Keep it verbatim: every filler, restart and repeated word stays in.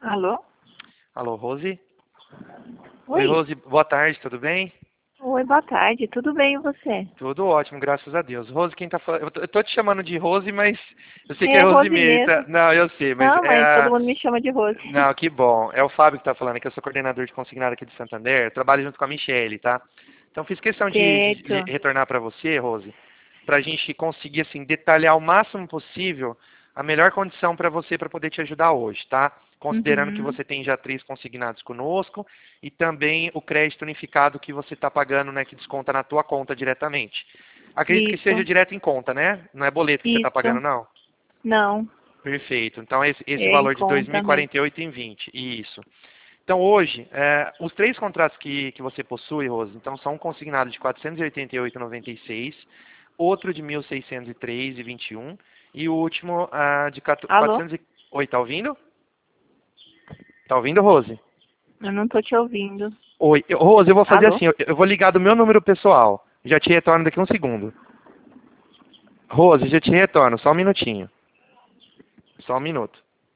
Alô? Alô, Rose? Oi, Oi. Rose, boa tarde, tudo bem? Oi, boa tarde. Tudo bem e você? Tudo ótimo, graças a Deus. Rose, quem tá falando? Eu tô, eu tô te chamando de Rose, mas eu sei que é É Rose Rose mesmo. mesmo. tá? Não, eu sei, mas Não, é mas todo a... mundo me chama de Rose. Não, que bom. É o Fábio que tá falando, que eu sou coordenador de consignado aqui de Santander. Eu trabalho junto com a Michele, tá? Então fiz questão de, de- de Certo. retornar para você, Rose, para a gente conseguir assim detalhar o máximo possível a melhor condição para você para poder te ajudar hoje, tá? Considerando que Uhum. você tem já três consignados conosco e também o crédito unificado que você está pagando, né, que desconta na tua conta diretamente. Acredito que seja Isso. direto em conta, né? Não é boleto que você está Isso. pagando, não? Não. Perfeito. Então esse, esse É em valor de dois mil conta e mesmo. quarenta e oito e vinte. Isso. Então hoje, é, os três contratos que, que você possui, Rose, então são um consignado de quatrocentos e oitenta e oito vírgula noventa e seis, outro de mil seiscentos e três vírgula vinte e um e o último ah, de Alô? quatrocentos. Oi, tá ouvindo? Tá ouvindo, Rose? Eu não tô te ouvindo. Oi, eu- Rose, eu vou fazer Alô? assim, eu, eu vou ligar do meu número pessoal. Já te retorno daqui a um segundo. Rose, já te retorno, só um minutinho. Só um minuto.